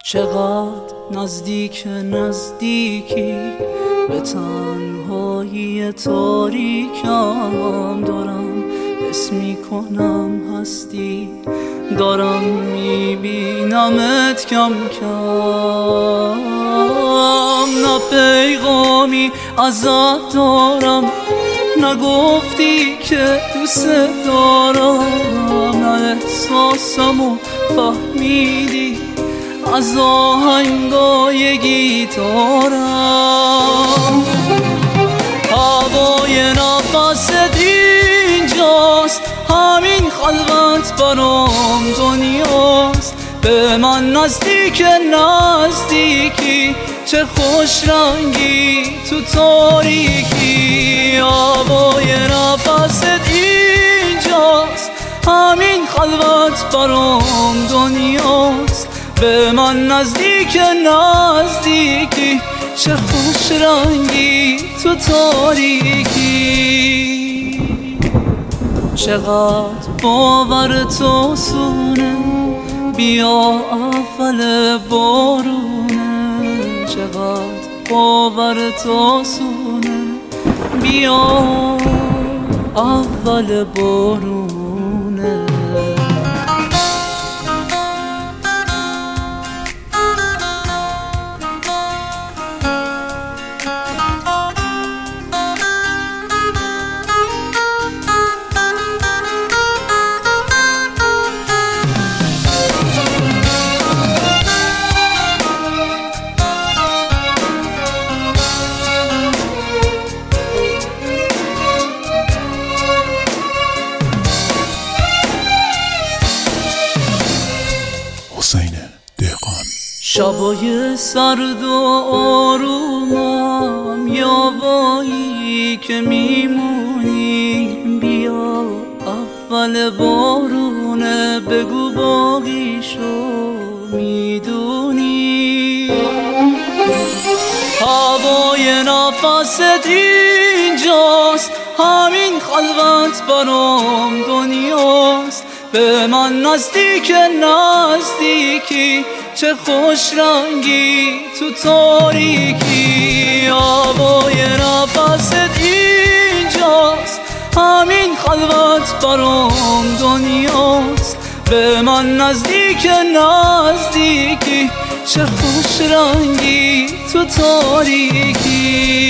چقدر نزدیک نزدیکی به تنهایی تاریکم، دارم حس میکنم هستی، دارم میبینمت کم کم. نه پیغامی ازت دارم، نگفتی که دوست دارم، نه احساسمو فهمیدی از آهنگای گیتارم. هوای نفست اینجاست، همین خلوت برام دنیاست. به من نزدیک نزدیکی، چه خوش رنگی تو تاریکی. هوای نفست اینجاست، همین خلوت برام دنیاست. به من نزدیک نزدیکی، چه خوش رنگی تو تاریکی. چقدر باور تو سونه، بیا اول بارونه. چقدر باور تو سونه، بیا اول بارونه. شبای سرد و آرومم، یاوایی که میمونی، بیا اول بارونه. بگو باقیشو میدونی. هوای نفست اینجاست، همین خلوت برام دنیاست. به من نزدیک نزدیکی، چه خوش رنگی تو تاریکی. هوای نفست اینجاست، همین خلوت برام دنیاست. به من نزدیک نزدیکی، چه خوش رنگی تو تاریکی.